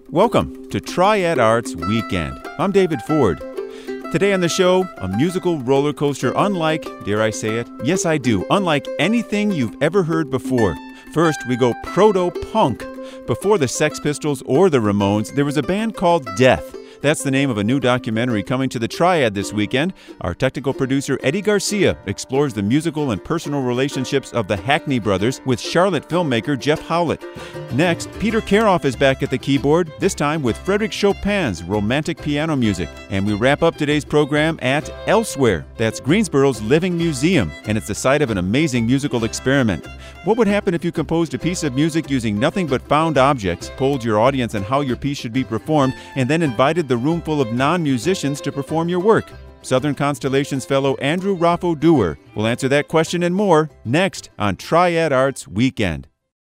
Welcome to Triad Arts Weekend. I'm David Ford. Today on the show, a musical roller coaster unlike, dare I say it? Yes, I do. Unlike anything you've ever heard before. First, we go proto-punk. Before the Sex Pistols or the Ramones, there was a band called Death. That's the name of a new documentary coming to the Triad this weekend. Our technical producer, Eddie Garcia, explores the musical and personal relationships of the Hackney brothers with Charlotte filmmaker Jeff Howlett. Next, Peter Karoff is back at the keyboard, this time with Frédéric Chopin's romantic piano music. And we wrap up today's program at Elsewhere. That's Greensboro's Living Museum, and it's the site of an amazing musical experiment. What would happen if you composed a piece of music using nothing but found objects, polled your audience on how your piece should be performed, and then invited the room full of non-musicians to perform your work? Southern Constellations fellow Andrew Raffo Dewar will answer that question and more next on Triad Arts Weekend.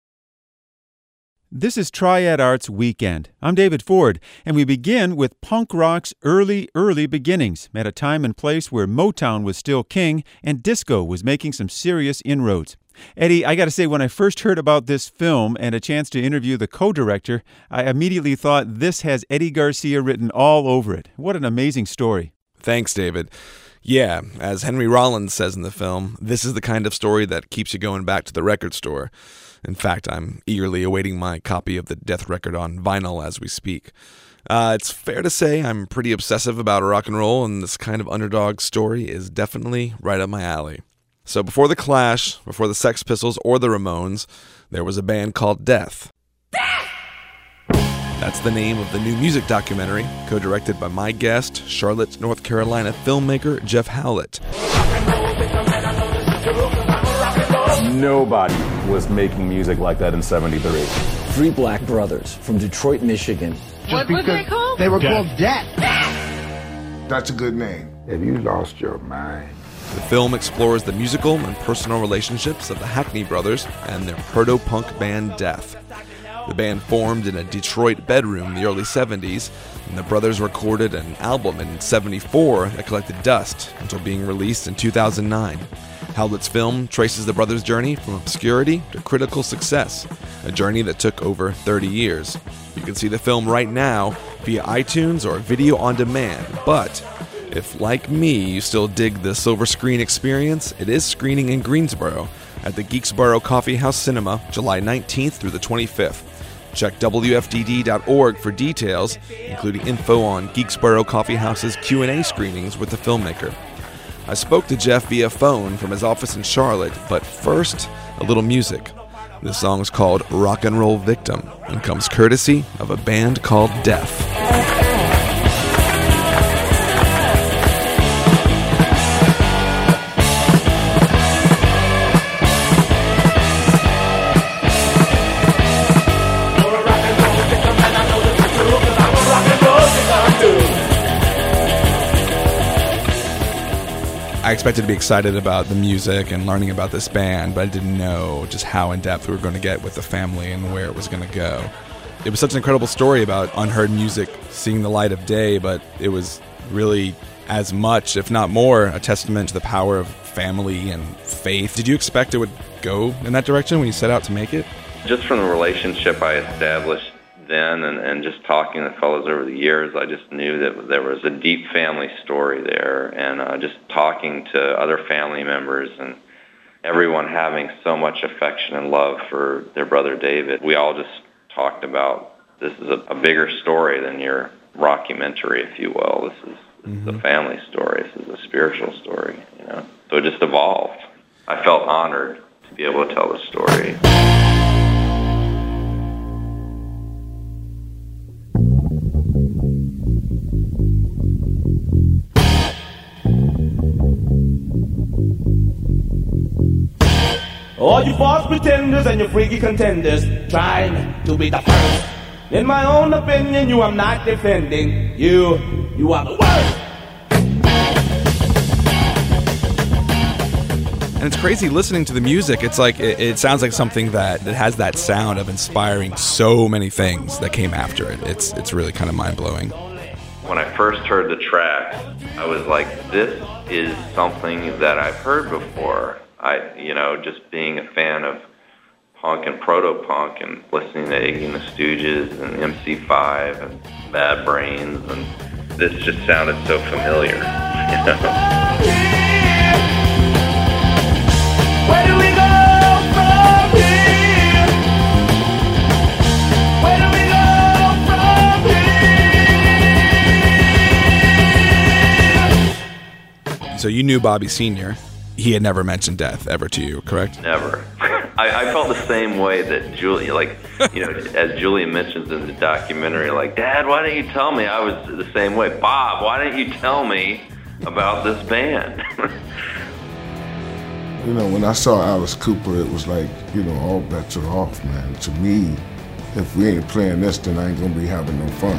This is Triad Arts Weekend. I'm David Ford, and we begin with punk rock's early beginnings at a time and place where Motown was still king and disco was making some serious inroads. Eddie, I got to say, when I first heard about this film and a chance to interview the co-director, I immediately thought this has Eddie Garcia written all over it. What an amazing story. Thanks, David. Yeah, as Henry Rollins says in the film, this is the kind of story that keeps you going back to the record store. In fact, I'm eagerly awaiting my copy of the Death record on vinyl as we speak. It's fair to say I'm pretty obsessive about rock and roll, and this kind of underdog story is definitely right up my alley. So before The Clash, before the Sex Pistols or the Ramones, there was a band called Death. That's the name of the new music documentary, co-directed by my guest, Charlotte, North Carolina filmmaker Jeff Howlett. Nobody was making music like that in 73. Three black brothers from Detroit, Michigan. What were they called? They were called Death. That's a good name. Have you lost your mind? The film explores the musical and personal relationships of the Hackney brothers and their proto-punk band Death. The band formed in a Detroit bedroom in the early 70s, and the brothers recorded an album in 74 that collected dust until being released in 2009. Howlett's film traces the brothers' journey from obscurity to critical success, a journey that took over 30 years. You can see the film right now via iTunes or video on demand, but if, like me, you still dig the silver screen experience, it is screening in Greensboro at the Geeksboro Coffee House Cinema, July 19th through the 25th. Check WFDD.org for details, including info on Geeksboro Coffee House's Q&A screenings with the filmmaker. I spoke to Jeff via phone from his office in Charlotte, but first, a little music. This song is called Rock and Roll Victim and comes courtesy of a band called Death. I expected to be excited about the music and learning about this band, but I didn't know just how in-depth we were going to get with the family and where it was going to go. It was such an incredible story about unheard music seeing the light of day, but it was really as much, if not more, a testament to the power of family and faith. Did you expect it would go in that direction when you set out to make it? Just from the relationship I established then and just talking to fellows over the years, I just knew that there was a deep family story there, and just talking to other family members and everyone having so much affection and love for their brother David. We all just talked about this is a bigger story than your rockumentary, if you will. This is the family story. This is a spiritual story, you know. So it just evolved. I felt honored to be able to tell the story. All you false pretenders and your freaky contenders trying to be the first. In my own opinion, you are not defending. You are the worst. And it's crazy listening to the music. It's like it sounds like something that has that sound of inspiring so many things that came after it. It's really kind of mind-blowing. When I first heard the tracks, I was like, this is something that I've heard before. Just being a fan of punk and proto-punk and listening to Iggy and the Stooges and MC5 and Bad Brains, and this just sounded so familiar, you know? Where do we go from here? Where do we go from here? So you knew Bobby Sr. He had never mentioned death ever to you, correct? Never. I felt the same way that Julia, like, you know, as Julia mentions in the documentary, like, Dad, why didn't you tell me? I was the same way. Bob, why didn't you tell me about this band? You know, when I saw Alice Cooper, it was like, you know, all bets are off, man. To me, if we ain't playing this, then I ain't gonna be having no fun.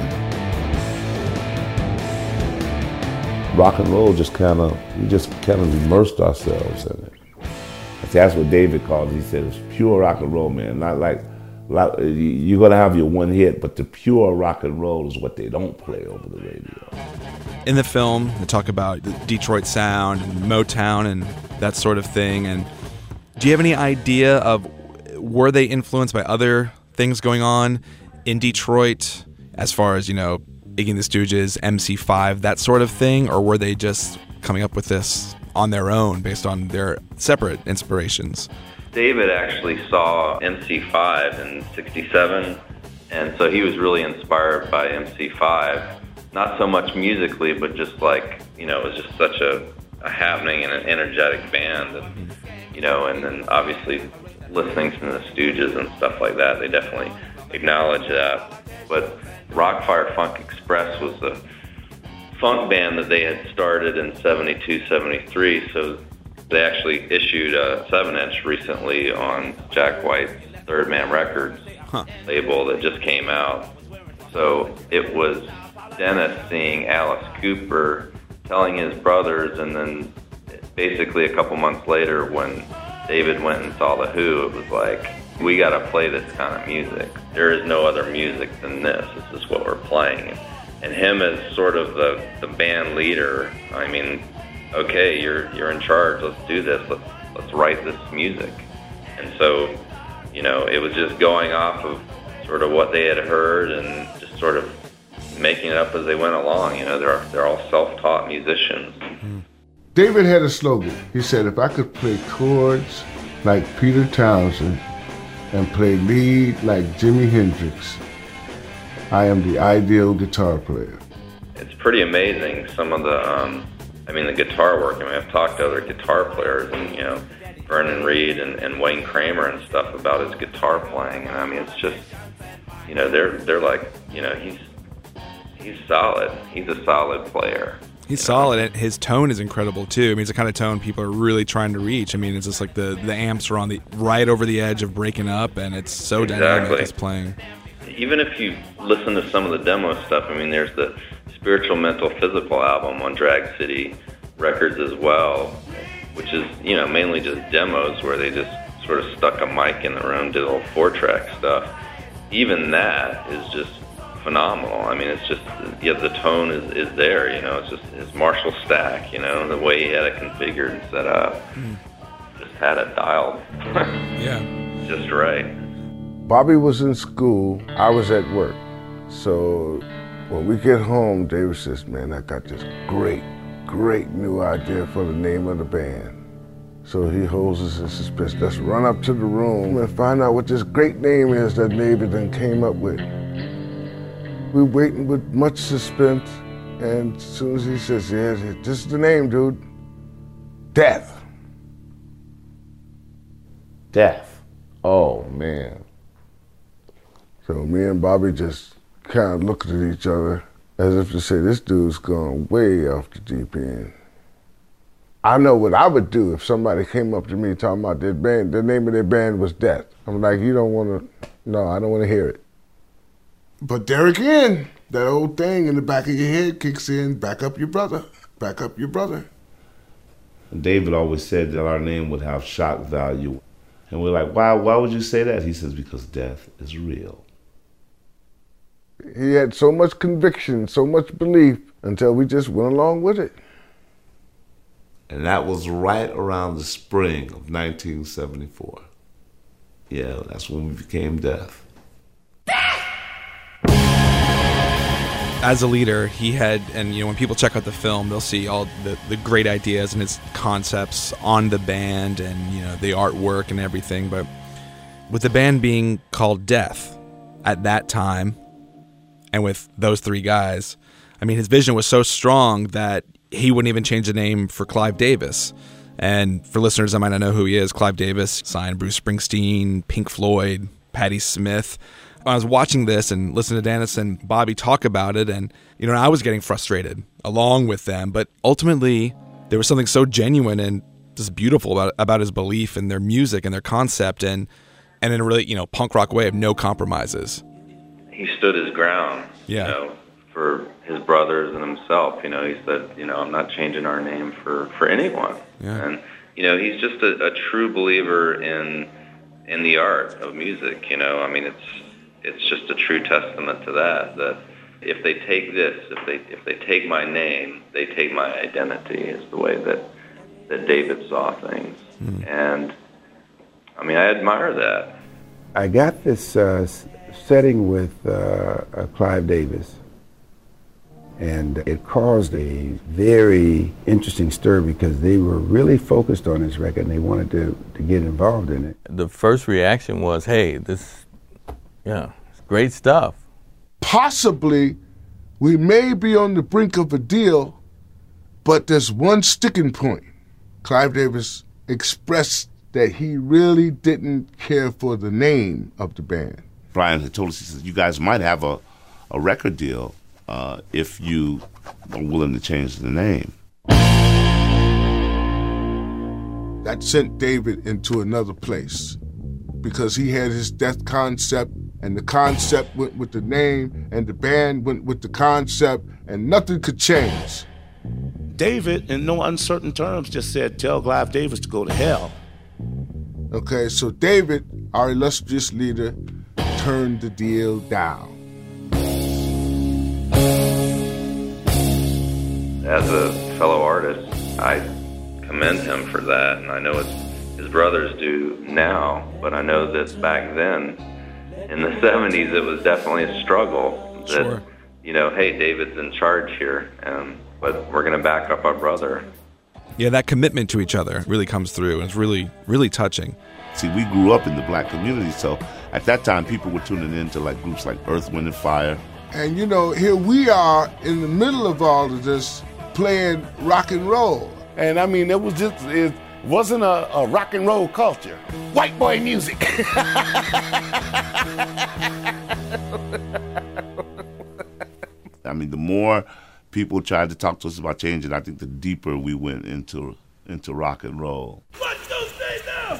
Rock and roll just kind of immersed ourselves in it. That's what David called it. He said it's pure rock and roll, man. Not like you're gonna have your one hit, but the pure rock and roll is what they don't play over the radio. In the film, they talk about the Detroit sound and Motown and that sort of thing. And do you have any idea of, were they influenced by other things going on in Detroit, as far as, you know, Iggy and the Stooges, MC5, that sort of thing, or were they just coming up with this on their own based on their separate inspirations? David actually saw MC5 in '67, and so he was really inspired by MC5. Not so much musically, but just like, you know, it was just such a happening and an energetic band, and, you know, and then obviously listening to the Stooges and stuff like that, they definitely acknowledge that. But Rockfire Funk Express was the funk band that they had started in '72, '73, so they actually issued a 7-inch recently on Jack White's Third Man Records label that just came out. So it was Dennis seeing Alice Cooper, telling his brothers, and then basically a couple months later when David went and saw The Who, it was like, we got to play this kind of music. There is no other music than this. This is what we're playing. And him as sort of the band leader, I mean, okay, you're in charge. Let's do this. Let's write this music. And so, you know, it was just going off of sort of what they had heard and just sort of making it up as they went along. You know, they're all self-taught musicians. David had a slogan. He said, if I could play chords like Peter Townsend and play lead like Jimi Hendrix, I am the ideal guitar player. It's pretty amazing, some of the, the guitar work. I mean, I've talked to other guitar players, and, you know, Vernon Reid and Wayne Kramer and stuff about his guitar playing, and I mean, it's just, you know, they're like, you know, he's solid. He's a solid player. He's solid, and his tone is incredible too. I mean, it's the kind of tone people are really trying to reach. I mean, it's just like the amps are on the right over the edge of breaking up, and it's so dynamic as playing. Even if you listen to some of the demo stuff, I mean, there's the Spiritual Mental Physical album on Drag City Records as well, which is, you know, mainly just demos where they just sort of stuck a mic in the room, did a little 4-track stuff. Even that is just phenomenal. I mean, it's just, yeah, the tone is there, you know, it's just his Marshall stack, you know, the way he had it configured and set up. Just had it dialed. Yeah. Just right. Bobby was in school, I was at work. So when we get home, David says, man, I got this great new idea for the name of the band. So he holds us in suspense. Let's run up to the room and find out what this great name is that David then came up with. We're waiting with much suspense, and as soon as he says, yeah, this is the name, dude. Death. Death. Oh, man. So me and Bobby just kind of looked at each other as if to say, this dude's gone way off the deep end. I know what I would do if somebody came up to me talking about their band, the name of their band was Death. I'm like, you don't want to, no, I don't want to hear it. But there again, that old thing in the back of your head kicks in, back up your brother, back up your brother. And David always said that our name would have shock value. And we're like, why would you say that? He says, because death is real. He had so much conviction, so much belief, until we just went along with it. And that was right around the spring of 1974. Yeah, that's when we became Death. As a leader, he had, and when people check out the film, they'll see all the great ideas and his concepts on the band and, the artwork and everything. But with the band being called Death at that time, and with those three guys, his vision was so strong that he wouldn't even change the name for Clive Davis. And for listeners that might not know who he is, Clive Davis signed Bruce Springsteen, Pink Floyd, Patti Smith. I was watching this and listening to Dennis and Bobby talk about it, and I was getting frustrated along with them. But ultimately, there was something so genuine and just beautiful about his belief in their music and their concept, and in a really punk rock way of no compromises. He stood his ground. Yeah. For his brothers and himself. He said, I'm not changing our name for anyone. Yeah. And he's just a true believer in the art of music. It's just a true testament to that if they take this, if they take my name, they take my identity, is the way that David saw things. And I admire that. I got this setting with Clive Davis, and it caused a very interesting stir because they were really focused on this record and they wanted to get involved in it. The first reaction was, hey, it's great stuff. Possibly, we may be on the brink of a deal, but there's one sticking point. Clive Davis expressed that he really didn't care for the name of the band. Brian had told us, he said, you guys might have a record deal if you are willing to change the name. That sent David into another place because he had his Death concept, and the concept went with the name, and the band went with the concept, and nothing could change. David, in no uncertain terms, just said, tell Clive Davis to go to hell. Okay, so David, our illustrious leader, turned the deal down. As a fellow artist, I commend him for that, and I know his brothers do now, but I know that back then, in the 70s, it was definitely a struggle. That, Sure. Hey, David's in charge here, but we're going to back up our brother. Yeah, that commitment to each other really comes through, and it's really, really touching. See, we grew up in the black community, so at that time, people were tuning into groups like Earth, Wind & Fire. And, here we are in the middle of all of this playing rock and roll. And it wasn't a rock and roll culture. White boy music. The more people tried to talk to us about changing, I think the deeper we went into rock and roll. What's those things now?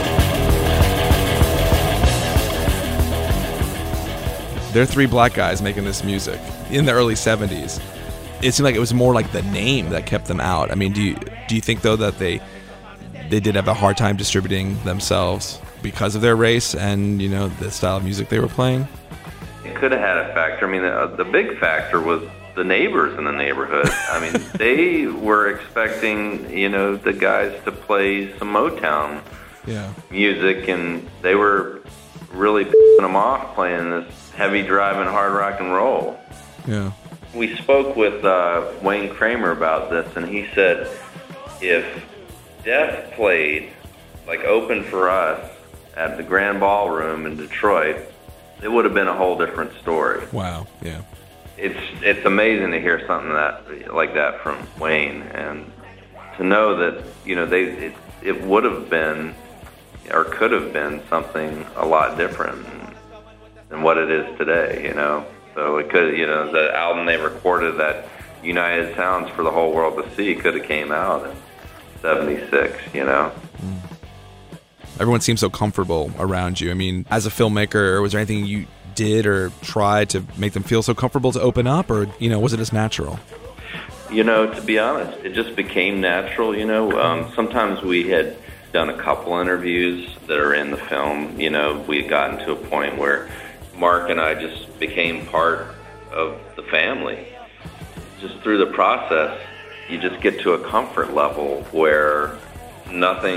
There are three black guys making this music in the early 70s. It seemed like it was more like the name that kept them out. Do you think, though, that they did have a hard time distributing themselves because of their race and, the style of music they were playing? It could have had a factor. The big factor was the neighbors in the neighborhood. They were expecting, the guys to play some Motown music, and they were really pissing them off playing this heavy driving hard rock and roll. Yeah. We spoke with Wayne Kramer about this, and he said if Death played, open for us at the Grand Ballroom in Detroit, it would have been a whole different story. Wow, yeah. It's amazing to hear something like that from Wayne, and to know that, it would have been, or could have been, something a lot different than what it is today, So it could, the album they recorded at United Sounds for the whole world to see could have came out in 76, Everyone seems so comfortable around you. As a filmmaker, was there anything you did or tried to make them feel so comfortable to open up, or, was it just natural? To be honest, it just became natural, Sometimes we had done a couple interviews that are in the film. We had gotten to a point where Mark and I just became part of the family. Just through the process, you just get to a comfort level where nothing's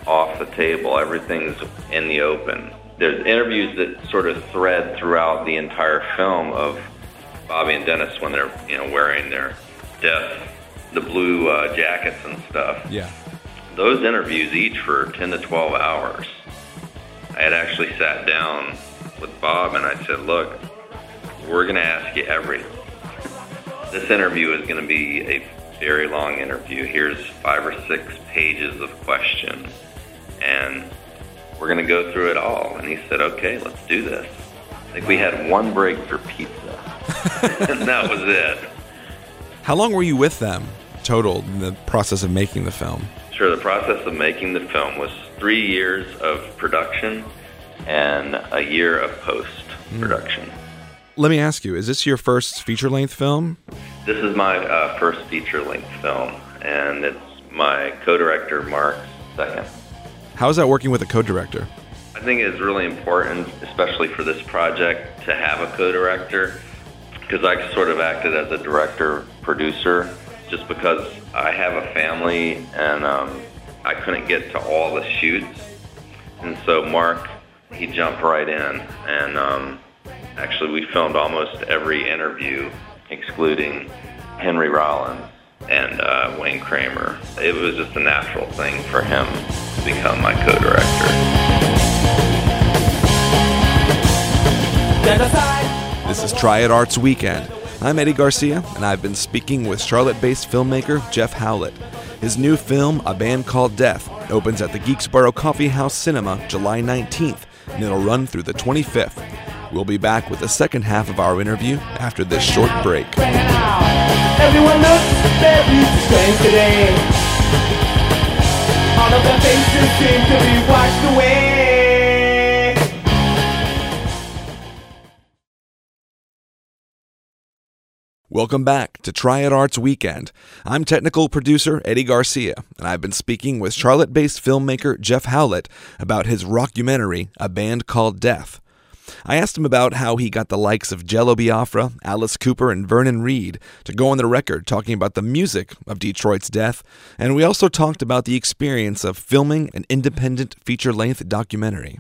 off the table. Everything's in the open. There's interviews that sort of thread throughout the entire film of Bobby and Dennis when they're, wearing their the blue jackets and stuff. Yeah. Those interviews each for 10 to 12 hours. I had actually sat down with Bob and I said, look, we're going to ask you everything. This interview is going to be a very long interview. Here's 5 or 6 pages of questions, and we're going to go through it all. And he said, okay, let's do this. I think we had one break for pizza, and that was it. How long were you with them total in the process of making the film? Sure, the process of making the film was 3 years of production and a year of post-production. Let me ask you, is this your first feature-length film? This is my first feature-length film, and it's my co-director, Mark's second. How is that working with a co-director? I think it's really important, especially for this project, to have a co-director, because I sort of acted as a director-producer, just because I have a family, and I couldn't get to all the shoots. And so Mark, he jumped right in, and actually we filmed almost every interview, excluding Henry Rollins and Wayne Kramer. It was just a natural thing for him to become my co-director. This is Triad Arts Weekend. I'm Eddie Garcia, and I've been speaking with Charlotte-based filmmaker Jeff Howlett. His new film, A Band Called Death, opens at the Geeksboro Coffee House Cinema July 19th, and it'll run through the 25th. We'll be back with the second half of our interview after this short break. Everyone looks very strange today. All of their faces seem to be washed away. Welcome back to Triad Arts Weekend. I'm technical producer Eddie Garcia, and I've been speaking with Charlotte-based filmmaker Jeff Howlett about his rockumentary, A Band Called Death. I asked him about how he got the likes of Jello Biafra, Alice Cooper, and Vernon Reid to go on the record talking about the music of Detroit's death, and we also talked about the experience of filming an independent feature-length documentary.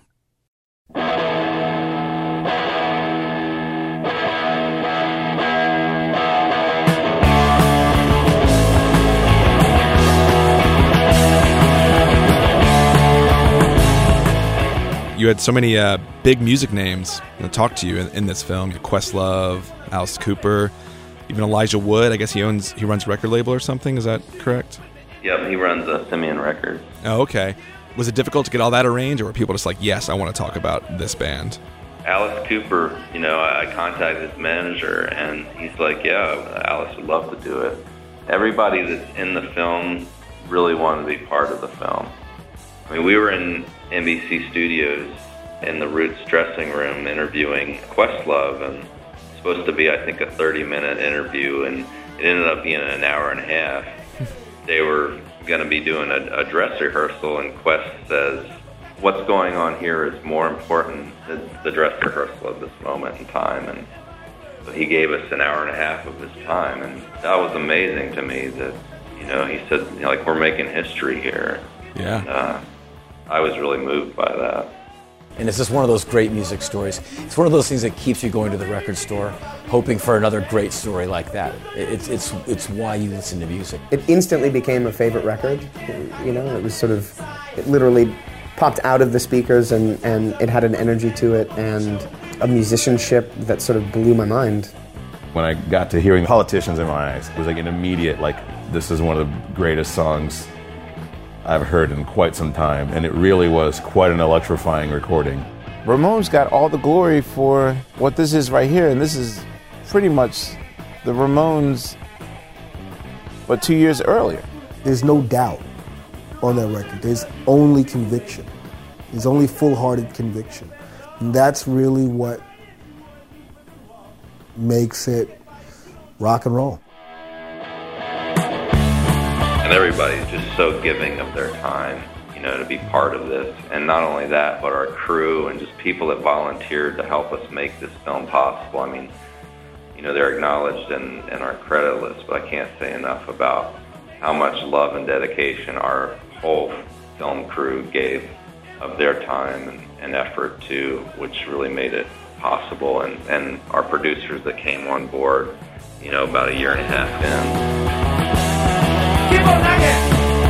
You had so many big music names talk to you in this film. Questlove, Alice Cooper, even Elijah Wood. I guess he runs a record label or something. Is that correct? Yep, he runs Simeon Records. Oh, okay. Was it difficult to get all that arranged, or were people just like, yes, I want to talk about this band? Alice Cooper, I contacted his manager, and he's like, yeah, Alice would love to do it. Everybody that's in the film really wanted to be part of the film. I mean, we were in NBC Studios in the Roots dressing room interviewing Questlove, and it was supposed to be, I think, a 30-minute interview, and it ended up being an hour and a half. They were going to be doing a dress rehearsal, and Quest says, what's going on here is more important than the dress rehearsal at this moment in time. And so he gave us an hour and a half of his time, and that was amazing to me that, he said, we're making history here. Yeah. And, I was really moved by that. And it's just one of those great music stories. It's one of those things that keeps you going to the record store, hoping for another great story like that. It's why you listen to music. It instantly became a favorite record. It was it literally popped out of the speakers, and it had an energy to it and a musicianship that sort of blew my mind. When I got to hearing Politicians in My Eyes, it was like an immediate, this is one of the greatest songs I've heard in quite some time, and it really was quite an electrifying recording. Ramones got all the glory for what this is right here, and this is pretty much the Ramones, but 2 years earlier. There's no doubt on that record. There's only conviction. There's only full-hearted conviction. And that's really what makes it rock and roll. And everybody's just so giving of their time, to be part of this. And not only that, but our crew and just people that volunteered to help us make this film possible. I mean, they're acknowledged in our credit list, but I can't say enough about how much love and dedication our whole film crew gave of their time and effort to, which really made it possible, and our producers that came on board, about a year and a half in. Keep on knocking!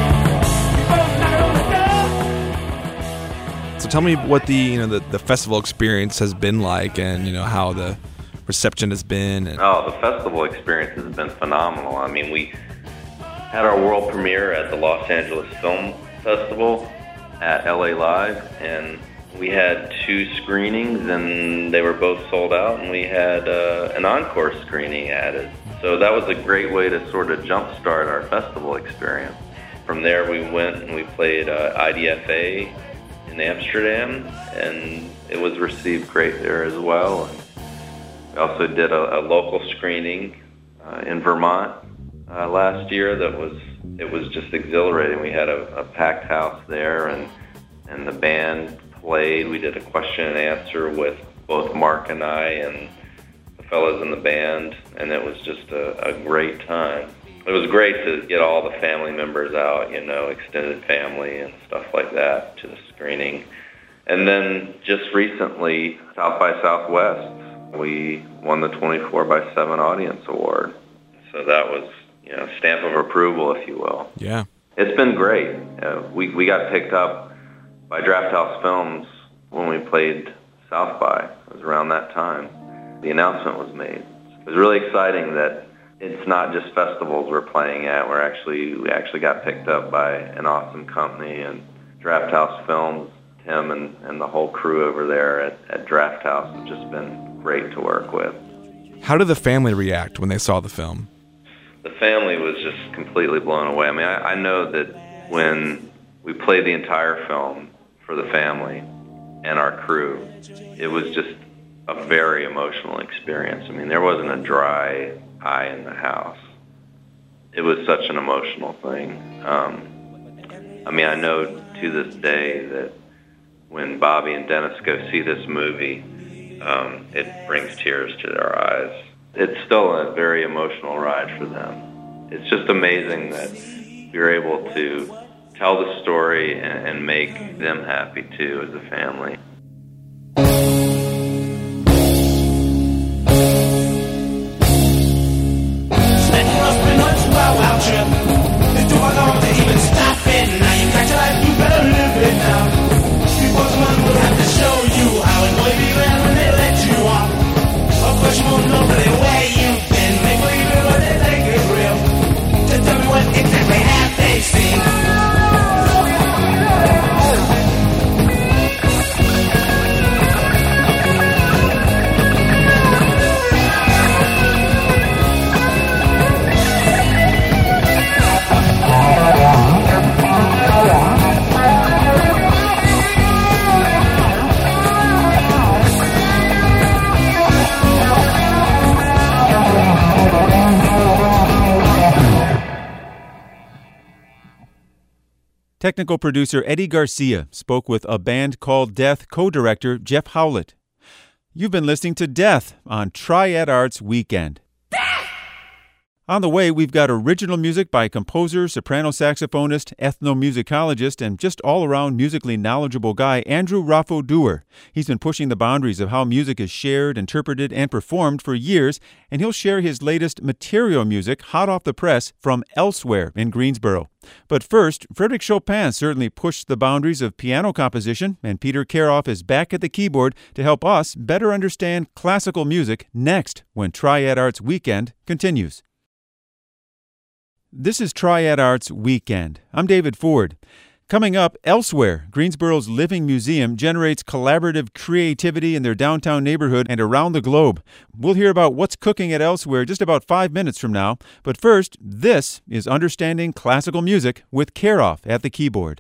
So tell me what the festival experience has been like, and how the reception has been. Oh, the festival experience has been phenomenal. I mean, we had our world premiere at the Los Angeles Film Festival at LA Live, and we had 2 screenings, and they were both sold out, and we had an encore screening added. So that was a great way to sort of jumpstart our festival experience. From there, we went and we played IDFA in Amsterdam, and it was received great there as well. And we also did a local screening in Vermont last year. It was just exhilarating. We had a packed house there, and the band played. We did a question and answer with both Mark and I and the fellas in the band, and it was just a great time. It was great to get all the family members out, extended family and stuff like that, to the screening. And then just recently, South by Southwest, we won the 24/7 Audience Award. So that was, stamp of approval, if you will. Yeah. It's been great. We got picked up by Draft House Films when we played South by. It was around that time the announcement was made. It was really exciting that it's not just festivals we're playing at. We actually got picked up by an awesome company, and Draft House Films, Tim and the whole crew over there at Draft House have just been great to work with. How did the family react when they saw the film? The family was just completely blown away. I mean, I know that when we played the entire film for the family and our crew, it was just a very emotional experience. I mean, there wasn't a dry eye in the house. It was such an emotional thing. I know to this day that when Bobby and Dennis go see this movie, it brings tears to their eyes. It's still a very emotional ride for them. It's just amazing that you're able to tell the story and make them happy too as a family. Technical producer Eddie Garcia spoke with A Band Called Death co-director Jeff Howlett. You've been listening to Death on Triad Arts Weekend. On the way, we've got original music by composer, soprano saxophonist, ethnomusicologist, and just all-around musically knowledgeable guy Andrew Raffo-Dewar. He's been pushing the boundaries of how music is shared, interpreted, and performed for years, and he'll share his latest material music, hot off the press, from Elsewhere in Greensboro. But first, Frédéric Chopin certainly pushed the boundaries of piano composition, and Peter Karoff is back at the keyboard to help us better understand classical music next when Triad Arts Weekend continues. This is Triad Arts Weekend. I'm David Ford. Coming up, Elsewhere, Greensboro's Living Museum generates collaborative creativity in their downtown neighborhood and around the globe. We'll hear about what's cooking at Elsewhere just about 5 minutes from now. But first, this is Understanding Classical Music with Karoff at the keyboard.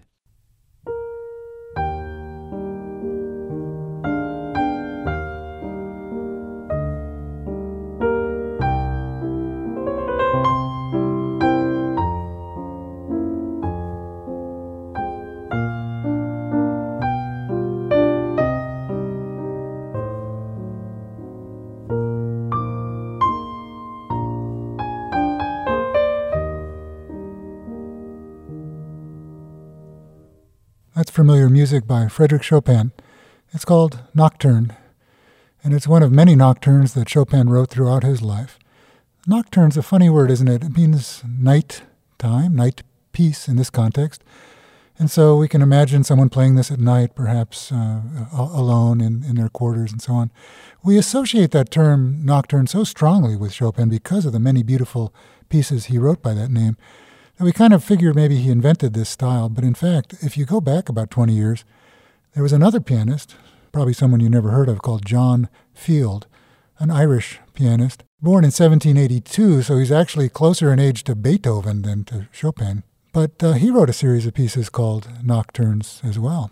familiar music by Frédéric Chopin. It's called Nocturne, and it's one of many nocturnes that Chopin wrote throughout his life. Nocturne's a funny word, isn't it? It means night time, night piece in this context. And so we can imagine someone playing this at night, perhaps alone in their quarters and so on. We associate that term nocturne so strongly with Chopin because of the many beautiful pieces he wrote by that name that we kind of figure maybe he invented this style. But in fact, if you go back about 20 years, there was another pianist, probably someone you never heard of, called John Field, an Irish pianist, born in 1782, so he's actually closer in age to Beethoven than to Chopin. But he wrote a series of pieces called Nocturnes as well.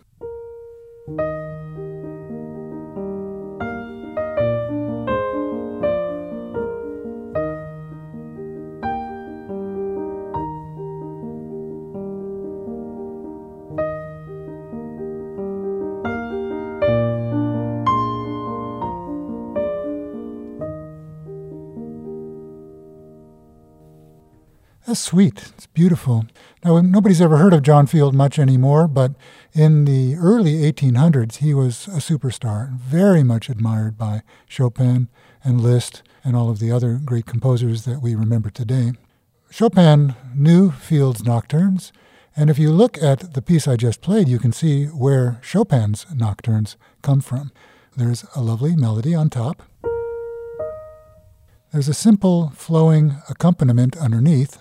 That's sweet. It's beautiful. Now, nobody's ever heard of John Field much anymore, but in the early 1800s, he was a superstar, very much admired by Chopin and Liszt and all of the other great composers that we remember today. Chopin knew Field's nocturnes, and if you look at the piece I just played, you can see where Chopin's nocturnes come from. There's a lovely melody on top. There's a simple flowing accompaniment underneath.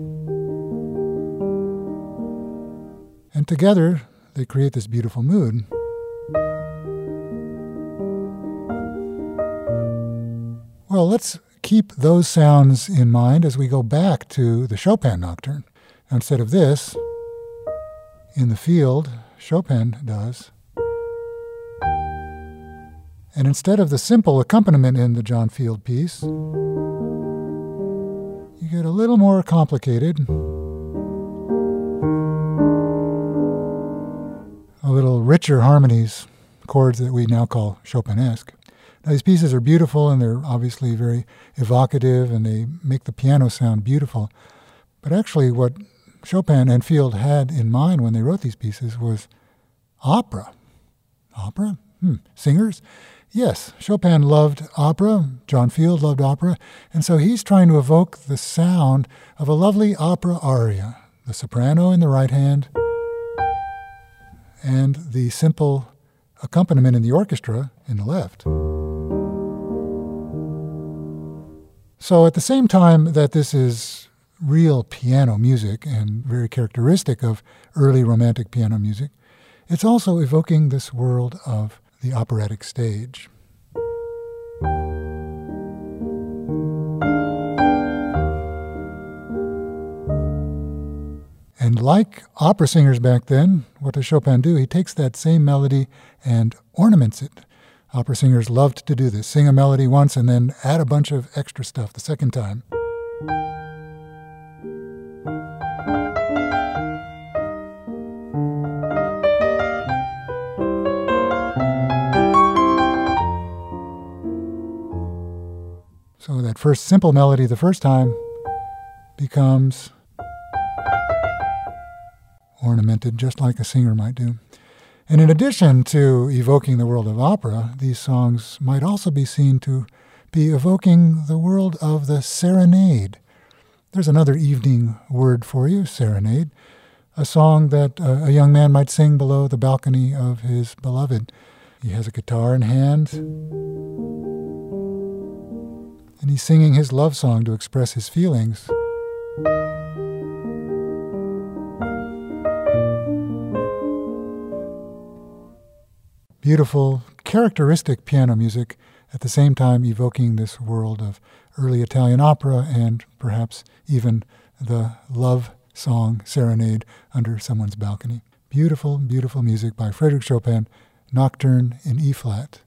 And together, they create this beautiful mood. Well, let's keep those sounds in mind as we go back to the Chopin Nocturne. Now, instead of this, in the field, Chopin does. And instead of the simple accompaniment in the John Field piece, you get a little more complicated, a little richer harmonies, chords that we now call Chopinesque. Now, these pieces are beautiful, and they're obviously very evocative, and they make the piano sound beautiful. But actually, what Chopin and Field had in mind when they wrote these pieces was opera. Opera? Singers? Yes, Chopin loved opera, John Field loved opera, and so he's trying to evoke the sound of a lovely opera aria, the soprano in the right hand, and the simple accompaniment in the orchestra in the left. So at the same time that this is real piano music and very characteristic of early Romantic piano music, it's also evoking this world of the operatic stage. And like opera singers back then, what does Chopin do? He takes that same melody and ornaments it. Opera singers loved to do this, sing a melody once and then add a bunch of extra stuff the second time. So that first simple melody the first time becomes ornamented just like a singer might do. And in addition to evoking the world of opera, these songs might also be seen to be evoking the world of the serenade. There's another evening word for you, serenade, a song that a young man might sing below the balcony of his beloved. He has a guitar in hand, and he's singing his love song to express his feelings. Beautiful, characteristic piano music, at the same time evoking this world of early Italian opera and perhaps even the love song serenade under someone's balcony. Beautiful, beautiful music by Frédéric Chopin, Nocturne in E-flat.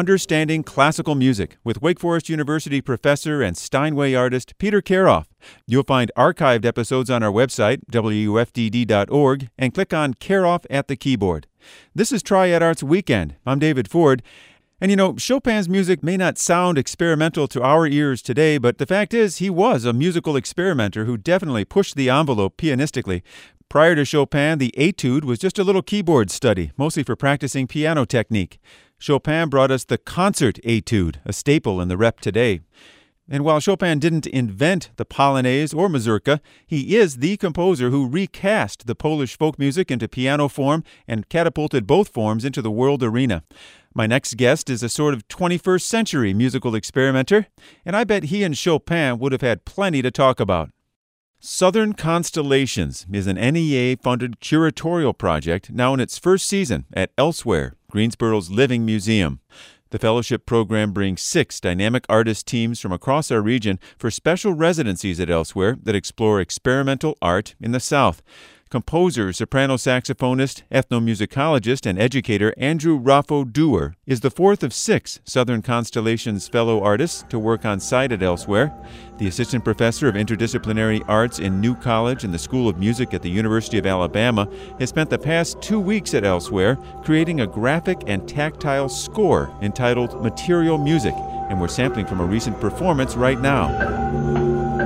Understanding Classical Music with Wake Forest University professor and Steinway artist Peter Karoff. You'll find archived episodes on our website, wufdd.org, and click on Karoff at the keyboard. This is Triad Arts Weekend. I'm David Ford. And you know, Chopin's music may not sound experimental to our ears today, but the fact is he was a musical experimenter who definitely pushed the envelope pianistically. Prior to Chopin, the Etude was just a little keyboard study, mostly for practicing piano technique. Chopin brought us the concert Etude, a staple in the rep today. And while Chopin didn't invent the Polonaise or mazurka, he is the composer who recast the Polish folk music into piano form and catapulted both forms into the world arena. My next guest is a sort of 21st century musical experimenter, and I bet he and Chopin would have had plenty to talk about. Southern Constellations is an NEA-funded curatorial project now in its first season at Elsewhere, Greensboro's Living Museum. The fellowship program brings 6 dynamic artist teams from across our region for special residencies at Elsewhere that explore experimental art in the South. Composer, soprano saxophonist, ethnomusicologist, and educator Andrew Raffo Duer is the 4th of 6 Southern Constellations fellow artists to work on site at Elsewhere. The assistant professor of interdisciplinary arts in New College and the School of Music at the University of Alabama has spent the past 2 weeks at Elsewhere creating a graphic and tactile score entitled Material Music, and we're sampling from a recent performance right now.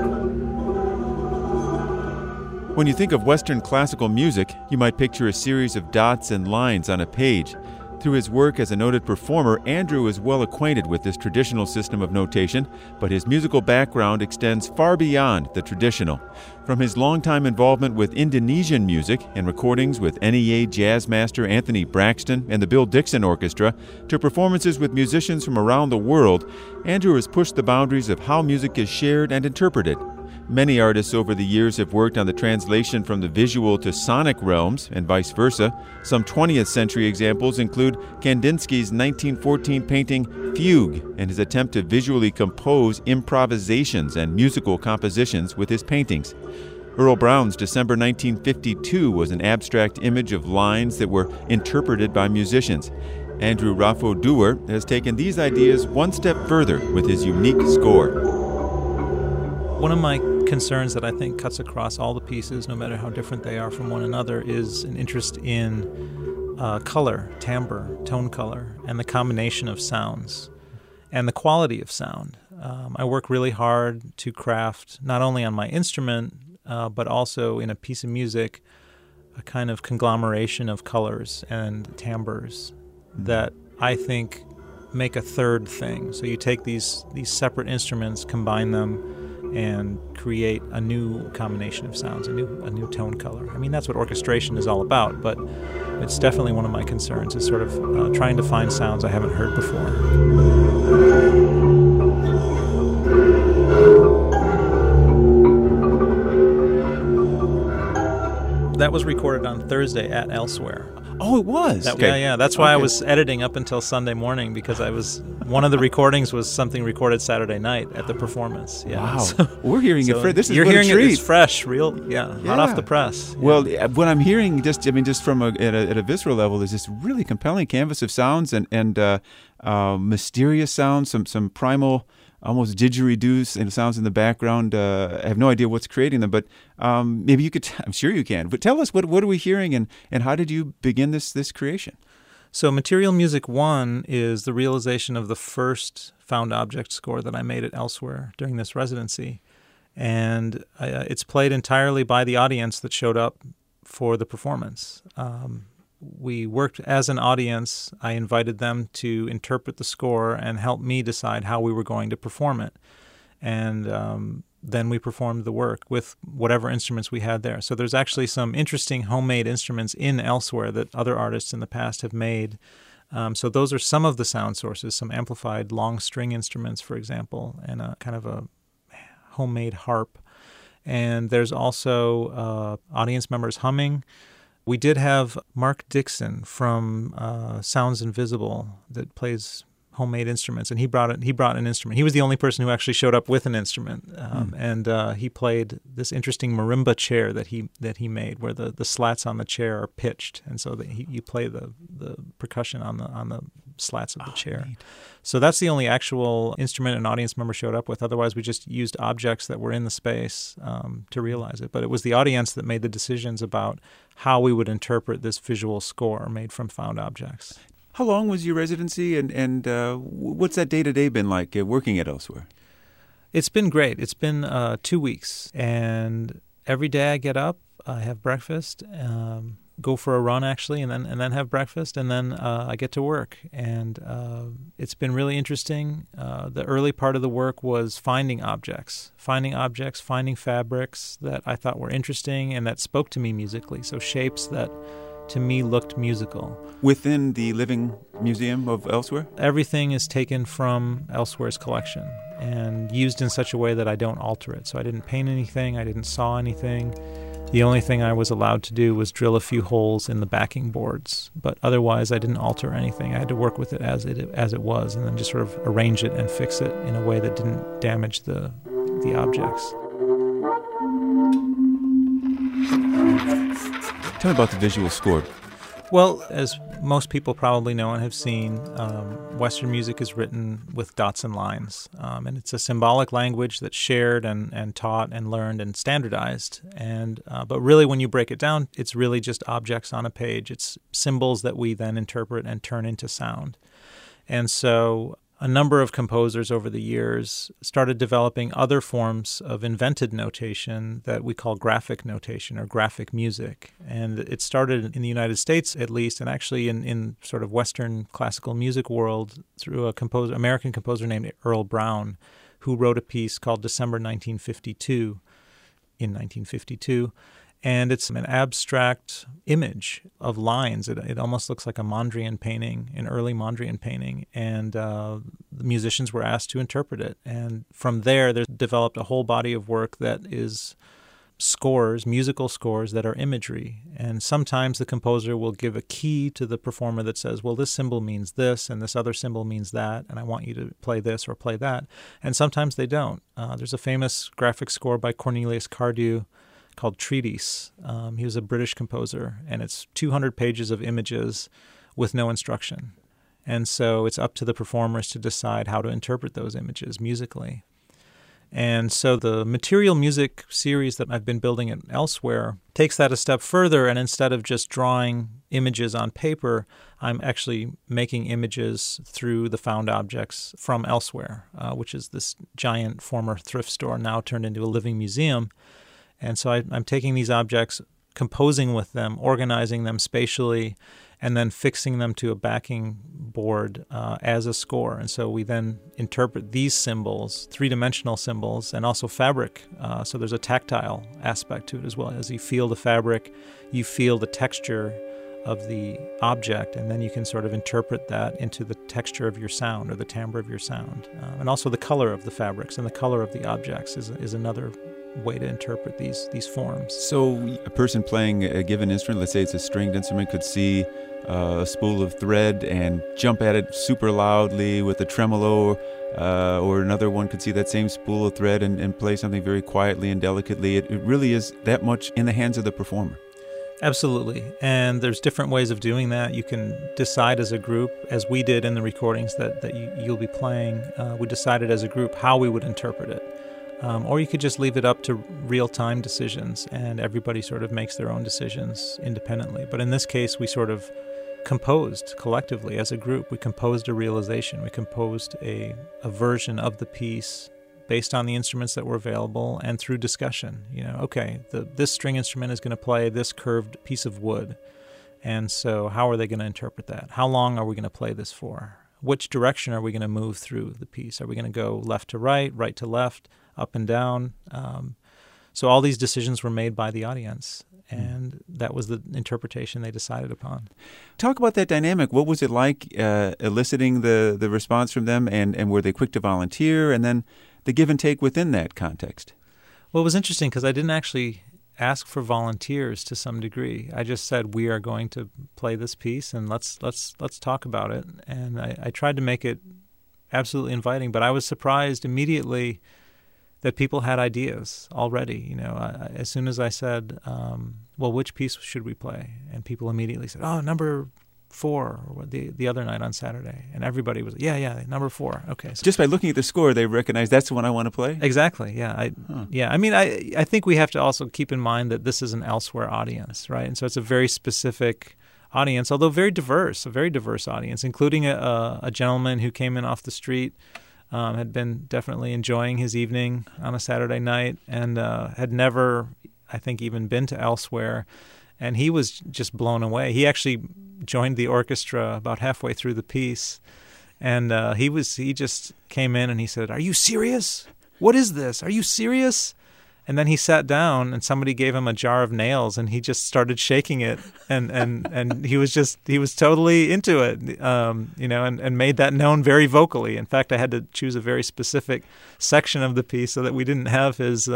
When you think of Western classical music, you might picture a series of dots and lines on a page. Through his work as a noted performer, Andrew is well acquainted with this traditional system of notation, but his musical background extends far beyond the traditional. From his longtime involvement with Indonesian music and recordings with NEA jazz master Anthony Braxton and the Bill Dixon Orchestra, to performances with musicians from around the world, Andrew has pushed the boundaries of how music is shared and interpreted. Many artists over the years have worked on the translation from the visual to sonic realms and vice versa. Some 20th century examples include Kandinsky's 1914 painting Fugue and his attempt to visually compose improvisations and musical compositions with his paintings. Earl Brown's December 1952 was an abstract image of lines that were interpreted by musicians. Andrew Raffo Duer has taken these ideas one step further with his unique score. One of my concerns that I think cuts across all the pieces, no matter how different they are from one another, is an interest in color, timbre, tone color, and the combination of sounds, and the quality of sound. I work really hard to craft, not only on my instrument, but also in a piece of music, a kind of conglomeration of colors and timbres that I think make a third thing. So you take these separate instruments, combine them, and create a new combination of sounds, a new tone color. I mean, that's what orchestration is all about, but it's definitely one of my concerns, is sort of trying to find sounds I haven't heard before. That was recorded on Thursday at Elsewhere. Oh, it was? Okay. Yeah. That's why I was editing up until Sunday morning, because one of the recordings was something recorded Saturday night at the performance. Yeah. Wow. So, we're hearing it. This is you're hearing a treat. It's fresh, real, hot off the press. Yeah. Well, what I'm hearing, just from at a visceral level, is this really compelling canvas of sounds and mysterious sounds, some primal, almost didgeridoo sounds in the background. I have no idea what's creating them, but maybe you could. I'm sure you can. But tell us, what are we hearing, and how did you begin this creation? So Material Music 1 is the realization of the first found object score that I made at Elsewhere during this residency. And it's played entirely by the audience that showed up for the performance. We worked as an audience. I invited them to interpret the score and help me decide how we were going to perform it. And then we performed the work with whatever instruments we had there. So there's actually some interesting homemade instruments in Elsewhere that other artists in the past have made. So those are some of the sound sources, some amplified long string instruments, for example, and a kind of a homemade harp. And there's also audience members humming. We did have Mark Dixon from Sounds Invisible that plays homemade instruments, and he brought an instrument. He was the only person who actually showed up with an instrument, and he played this interesting marimba chair that he made, where the slats on the chair are pitched, and so you play the percussion on the slats of the chair. Neat. So that's the only actual instrument an audience member showed up with. Otherwise, we just used objects that were in the space to realize it. But it was the audience that made the decisions about how we would interpret this visual score made from found objects. How long was your residency, and what's that day-to-day been like working at Elsewhere? It's been great. It's been 2 weeks, and every day I get up, I have breakfast, go for a run actually, and then have breakfast, and then I get to work. And it's been really interesting. The early part of the work was finding objects, finding fabrics that I thought were interesting and that spoke to me musically. So shapes that to me looked musical. Within the Living Museum of Elsewhere? Everything is taken from Elsewhere's collection and used in such a way that I don't alter it. So I didn't paint anything, I didn't saw anything. The only thing I was allowed to do was drill a few holes in the backing boards, but otherwise I didn't alter anything. I had to work with it as it was, and then just sort of arrange it and fix it in a way that didn't damage the objects. Tell me about the visual score. Well, as most people probably know and have seen, Western music is written with dots and lines, and it's a symbolic language that's shared and taught and learned and standardized. And but really, when you break it down, it's really just objects on a page. It's symbols that we then interpret and turn into sound. And so a number of composers over the years started developing other forms of invented notation that we call graphic notation or graphic music. And it started in the United States, at least, and actually in sort of Western classical music world through American composer named Earl Brown, who wrote a piece called December 1952 in 1952. And it's an abstract image of lines. It almost looks like a Mondrian painting, an early Mondrian painting. And the musicians were asked to interpret it. And from there, there's developed a whole body of work that is scores, musical scores that are imagery. And sometimes the composer will give a key to the performer that says, well, this symbol means this, and this other symbol means that, and I want you to play this or play that. And sometimes they don't. There's a famous graphic score by Cornelius Cardew called Treatise. He was a British composer, and it's 200 pages of images with no instruction. And so it's up to the performers to decide how to interpret those images musically. And so the material music series that I've been building at Elsewhere takes that a step further, and instead of just drawing images on paper, I'm actually making images through the found objects from Elsewhere, which is this giant former thrift store now turned into a living museum. And so I'm taking these objects, composing with them, organizing them spatially, and then fixing them to a backing board as a score. And so we then interpret these symbols, three-dimensional symbols, and also fabric. So there's a tactile aspect to it as well. As you feel the fabric, you feel the texture of the object, and then you can sort of interpret that into the texture of your sound or the timbre of your sound. And also the color of the fabrics and the color of the objects is another way to interpret these forms. So a person playing a given instrument, let's say it's a stringed instrument, could see a spool of thread and jump at it super loudly with a tremolo, or another one could see that same spool of thread and play something very quietly and delicately. It really is that much in the hands of the performer. Absolutely. And there's different ways of doing that. You can decide as a group, as we did in the recordings that you'll be playing, we decided as a group how we would interpret it. Or you could just leave it up to real-time decisions, and everybody sort of makes their own decisions independently. But in this case, we sort of composed collectively as a group. We composed a realization. We composed a version of the piece based on the instruments that were available and through discussion. Okay, this string instrument is going to play this curved piece of wood. And so how are they going to interpret that? How long are we going to play this for? Which direction are we going to move through the piece? Are we going to go left to right to left, up and down? So all these decisions were made by the audience, and that was the interpretation they decided upon. Talk about that dynamic. What was it like eliciting the response from them, and were they quick to volunteer, and then the give and take within that context? Well, it was interesting because I didn't actually ask for volunteers to some degree. I just said, we are going to play this piece, and let's talk about it. And I tried to make it absolutely inviting, but I was surprised immediately that people had ideas already. As soon as I said, well, which piece should we play? And people immediately said, oh, number 4 or the other night on Saturday, and everybody was number 4. Okay, so just by looking at the score, they recognize that's the one I want to play. Exactly. Yeah. I mean, I think we have to also keep in mind that this is an Elsewhere audience, right? And so it's a very specific audience, although very diverse, a very diverse audience, including a gentleman who came in off the street, had been definitely enjoying his evening on a Saturday night, and had never, I think, even been to Elsewhere. And he was just blown away. He actually joined the orchestra about halfway through the piece, and he just came in and he said, "Are you serious? What is this? Are you serious?" And then he sat down, and somebody gave him a jar of nails, and he just started shaking it, and he was totally into it, and made that known very vocally. In fact, I had to choose a very specific section of the piece so that we didn't have his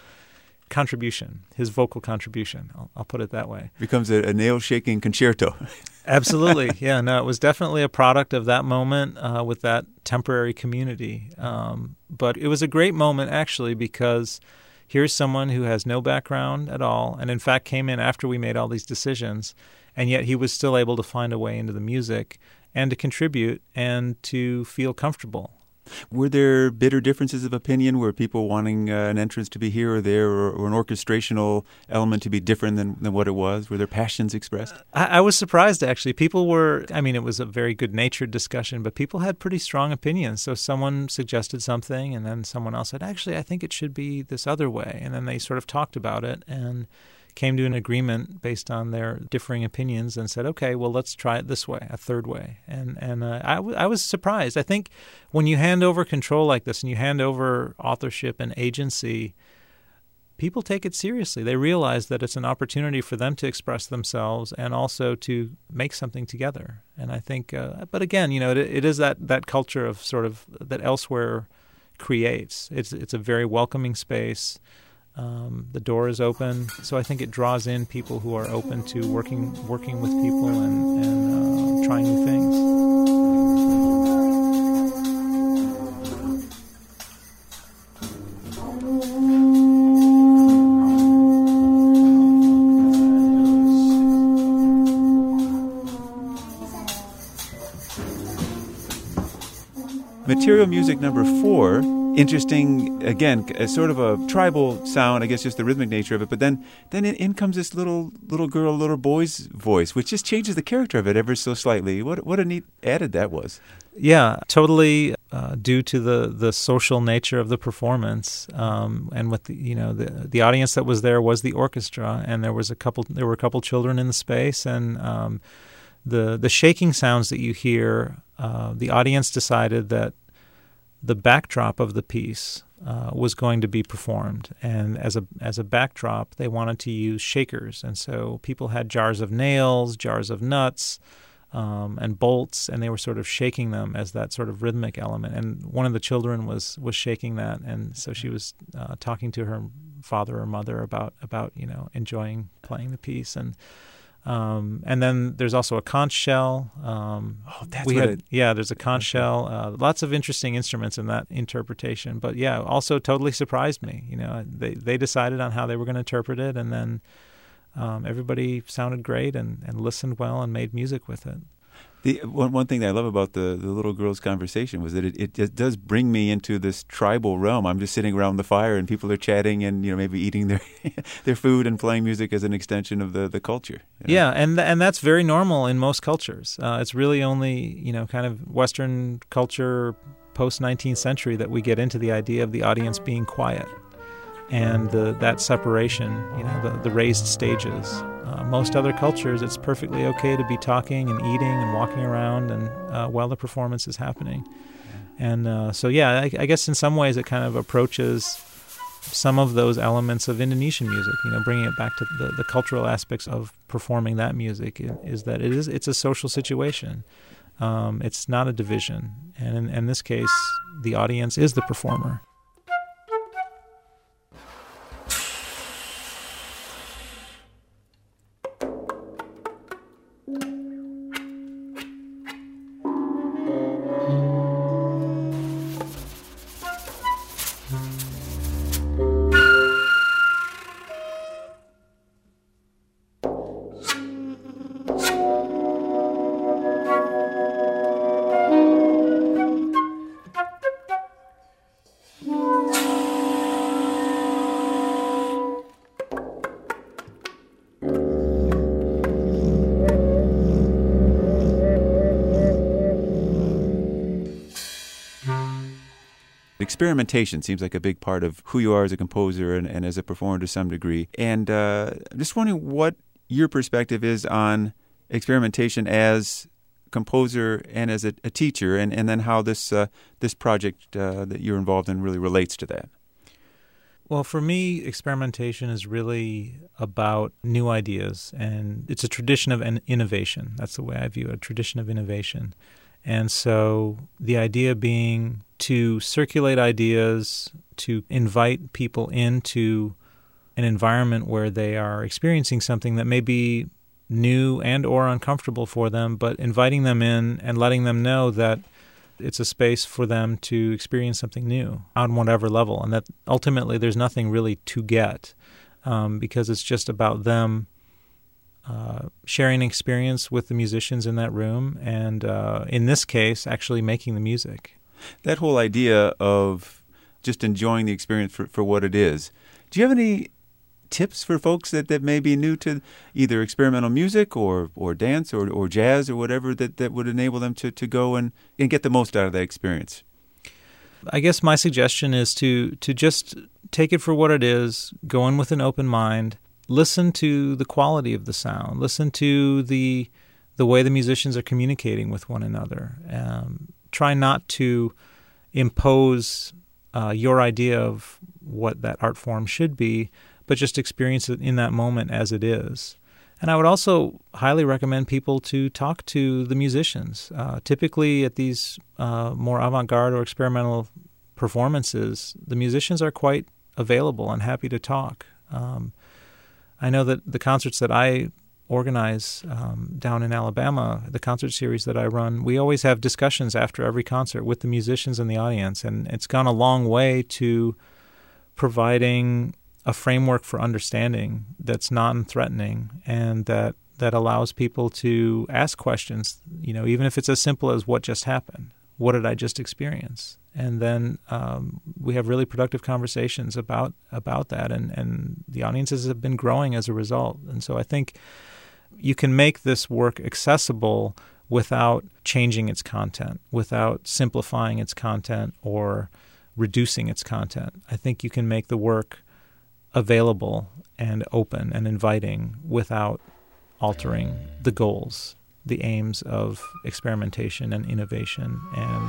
vocal contribution. I'll put it that way. Becomes a nail-shaking concerto. Absolutely. Yeah, no, it was definitely a product of that moment with that temporary community. But it was a great moment, actually, because here's someone who has no background at all, and in fact came in after we made all these decisions, and yet he was still able to find a way into the music and to contribute and to feel comfortable. Were there bitter differences of opinion? Were people wanting an entrance to be here or there, or an orchestrational element to be different than what it was? Were there passions expressed? I was surprised, actually. People were, it was a very good-natured discussion, but people had pretty strong opinions. So someone suggested something, and then someone else said, actually, I think it should be this other way. And then they sort of talked about it and came to an agreement based on their differing opinions and said, okay, well, let's try it this way, a third way. And I was surprised. I think when you hand over control like this and you hand over authorship and agency, people take it seriously. They realize that it's an opportunity for them to express themselves and also to make something together. And I think, but again, it is that culture of sort of that Elsewhere creates. It's a very welcoming space. The door is open, so I think it draws in people who are open to working with people and trying new things. Material music number 4. Interesting, again, sort of a tribal sound, I guess just the rhythmic nature of it, but then in comes this little girl, little boy's voice, which just changes the character of it ever so slightly. What a neat added that was. Yeah, totally due to the social nature of the performance, and with the audience that was there was the orchestra, and there were a couple children in the space, and the shaking sounds that you hear, the audience decided that the backdrop of the piece was going to be performed, and as a backdrop, they wanted to use shakers, and so people had jars of nails, jars of nuts, and bolts, and they were sort of shaking them as that sort of rhythmic element. And one of the children was shaking that, and so she was talking to her father or mother about enjoying playing the piece. And then there's also a conch shell. There's a conch shell. Lots of interesting instruments in that interpretation. But yeah, also totally surprised me. They decided on how they were going to interpret it, and then everybody sounded great and listened well and made music with it. The one thing that I love about the little girl's conversation was that it does bring me into this tribal realm. I'm just sitting around the fire and people are chatting and maybe eating their food and playing music as an extension of the culture. Yeah, and that's very normal in most cultures. It's really only kind of Western culture post 19th century that we get into the idea of the audience being quiet and that separation, the raised stages. Most other cultures, it's perfectly okay to be talking and eating and walking around and while the performance is happening. And I guess in some ways it kind of approaches some of those elements of Indonesian music, bringing it back to the cultural aspects of performing that music is that it's a social situation. It's not a division. And in this case, the audience is the performer. experimentation seems like a big part of who you are as a composer and as a performer to some degree. And I'm just wondering what your perspective is on experimentation as composer and as a teacher, and then how this project that you're involved in really relates to that. Well, for me, experimentation is really about new ideas, and it's a tradition of innovation. That's the way I view it, a tradition of innovation. And so the idea being to circulate ideas, to invite people into an environment where they are experiencing something that may be new and or uncomfortable for them, but inviting them in and letting them know that it's a space for them to experience something new on whatever level, and that ultimately there's nothing really to get because it's just about them sharing experience with the musicians in that room and, in this case, actually making the music. That whole idea of just enjoying the experience for what it is. Do you have any tips for folks that may be new to either experimental music or dance or jazz or whatever that would enable them to go and get the most out of that experience? I guess my suggestion is to just take it for what it is, go in with an open mind, listen to the quality of the sound, listen to the way the musicians are communicating with one another. Try not to impose your idea of what that art form should be, but just experience it in that moment as it is. And I would also highly recommend people to talk to the musicians. Typically at these more avant-garde or experimental performances, the musicians are quite available and happy to talk. I know that the concerts that I organize down in Alabama, the concert series that I run, we always have discussions after every concert with the musicians and the audience, and it's gone a long way to providing a framework for understanding that's non-threatening and that allows people to ask questions, even if it's as simple as what just happened, what did I just experience? And then we have really productive conversations about that, and the audiences have been growing as a result. And so I think you can make this work accessible without changing its content, without simplifying its content or reducing its content. I think you can make the work available and open and inviting without altering the goals, the aims of experimentation and innovation and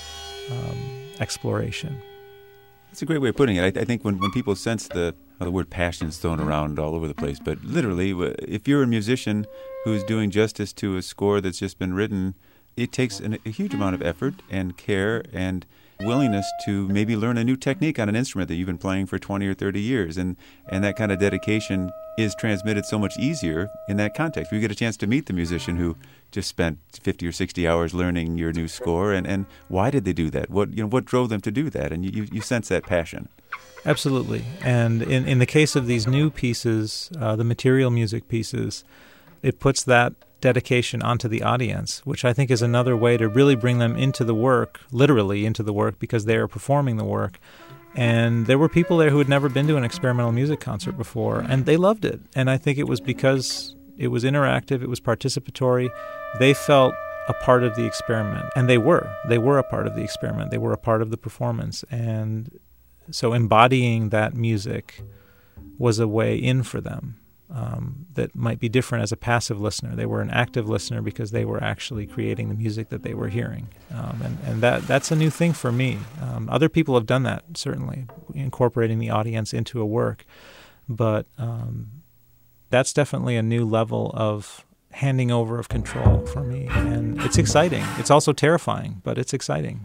exploration. That's a great way of putting it. I think when people sense the word passion is thrown around all over the place, but literally, if you're a musician who's doing justice to a score that's just been written, it takes a huge amount of effort and care and willingness to maybe learn a new technique on an instrument that you've been playing for 20 or 30 years. And that kind of dedication is transmitted so much easier in that context. You get a chance to meet the musician who just spent 50 or 60 hours learning your new score, and why did they do that? What drove them to do that? And you sense that passion. Absolutely. And in the case of these new pieces, the material music pieces, it puts that dedication onto the audience, which I think is another way to really bring them into the work, literally into the work, because they are performing the work. And there were people there who had never been to an experimental music concert before, and they loved it. And I think it was because it was interactive, it was participatory. They felt a part of the experiment, and they were a part of the experiment. They were a part of the performance. And so embodying that music was a way in for them. That might be different as a passive listener. They were an active listener because they were actually creating the music that they were hearing. And that's a new thing for me. Other people have done that, certainly, incorporating the audience into a work. But that's definitely a new level of handing over of control for me. And it's exciting. It's also terrifying, but it's exciting.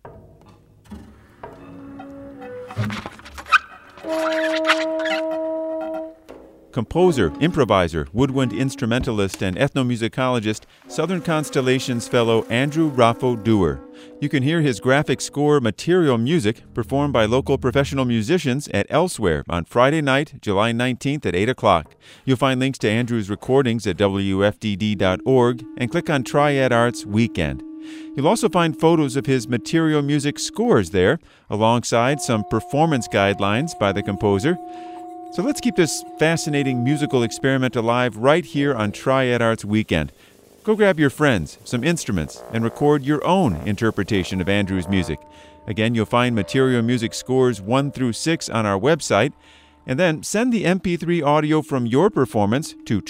Composer, improviser, woodwind instrumentalist, and ethnomusicologist, Southern Constellations fellow Andrew Raffo Dewar. You can hear his graphic score Material Music performed by local professional musicians at Elsewhere on Friday night, July 19th at 8 o'clock. You'll find links to Andrew's recordings at WFDD.org and click on Triad Arts Weekend. You'll also find photos of his material music scores there, alongside some performance guidelines by the composer. So let's keep this fascinating musical experiment alive right here on Triad Arts Weekend. Go grab your friends, some instruments, and record your own interpretation of Andrew's music. Again, you'll find Material Music scores 1 through 6 on our website, and then send the MP3 audio from your performance to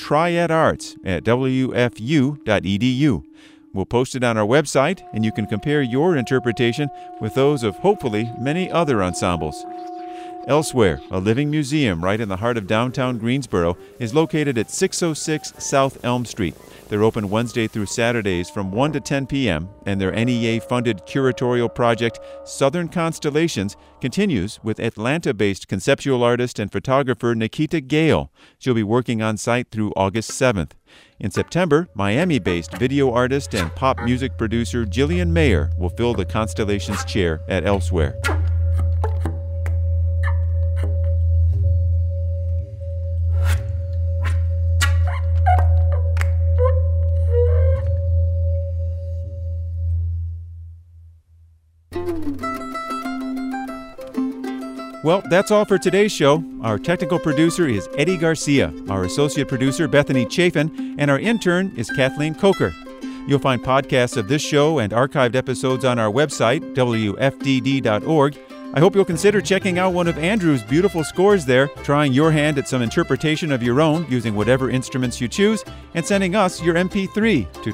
triadarts@wfu.edu. We'll post it on our website, and you can compare your interpretation with those of hopefully many other ensembles. Elsewhere, a living museum right in the heart of downtown Greensboro, is located at 606 South Elm Street. They're open Wednesday through Saturdays from 1 to 10 p.m., and their NEA-funded curatorial project, Southern Constellations, continues with Atlanta-based conceptual artist and photographer Nikita Gale. She'll be working on site through August 7th. In September, Miami-based video artist and pop music producer Jillian Mayer will fill the Constellations chair at Elsewhere. Well, that's all for today's show. Our technical producer is Eddie Garcia, our associate producer Bethany Chafin, and our intern is Kathleen Coker. You'll find podcasts of this show and archived episodes on our website, wfdd.org. I hope you'll consider checking out one of Andrew's beautiful scores there, trying your hand at some interpretation of your own using whatever instruments you choose, and sending us your MP3 to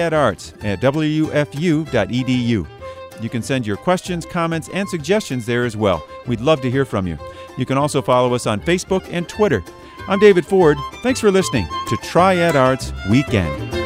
triadarts@wfu.edu. You can send your questions, comments, and suggestions there as well. We'd love to hear from you. You can also follow us on Facebook and Twitter. I'm David Ford. Thanks for listening to Triad Arts Weekend.